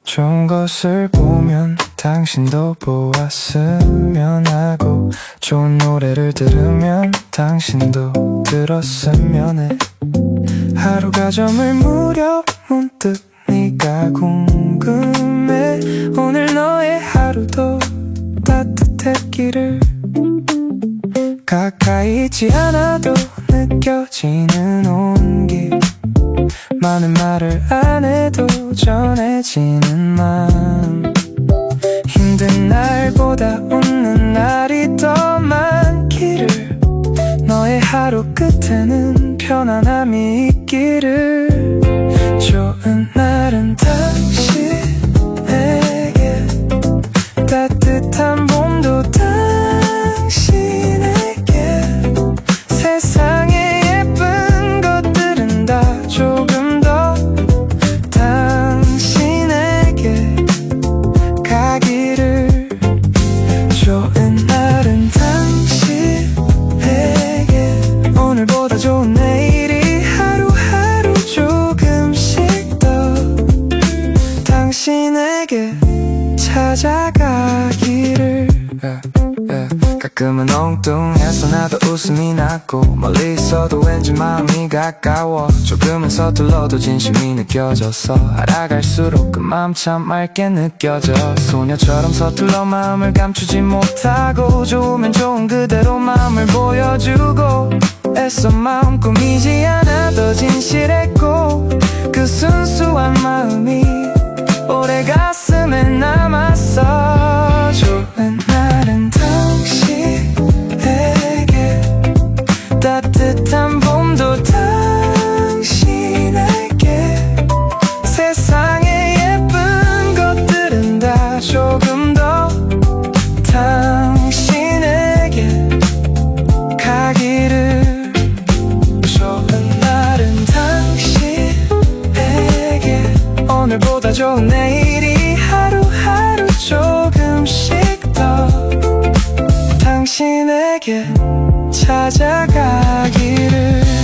좋은 것을 보면 당신도 보았으면 하고, 좋은 노래를 들으면 당신도 들었으면 해. 하루가 저물 무렵 문득 네가 궁금해. 오늘 너의 하루도 따뜻했기를. 가까이 있지 않아도 느껴지는 온기, 많은 말을 안 해도 전해지는 마음. 힘든 날보다 웃는 날이 더 많기를. 너의 하루 끝에는 편안함이 있기를. 좋은 날은 당신에게, 따뜻한 봄도 당신에게, 세상의 예쁜 것들은 다 조금 더 당신에게 가기를. 좋은 날은 당신에게, 오늘보다 좋은 내일이 하루하루 조금씩 더 당신에게 찾아가기를. 가끔은 엉뚱해서 나도 웃음이 나고, 멀리 있어도 왠지 마음이 가까워. 조금은 서툴러도 진심이 느껴져서 알아갈수록 그 마음 참 맑게 느껴져. 소녀처럼 서툴러 마음을 감추지 못하고, 좋으면 좋은 그대로 마음을 보여주고, 애써 마음 꾸미지 않아 더 진실했고, 그 순수한 마음이 오래 가슴에 남았어. 좋은 날은 당신에게, 따뜻한 봄도 당신에게, 세상의 예쁜 것들은 다 조금 더 당신에게 가기를. 좋은 날은 당신에게, 오늘보다 좋은 내일이 하루하루 조금씩 더 당신에게 찾아가기를.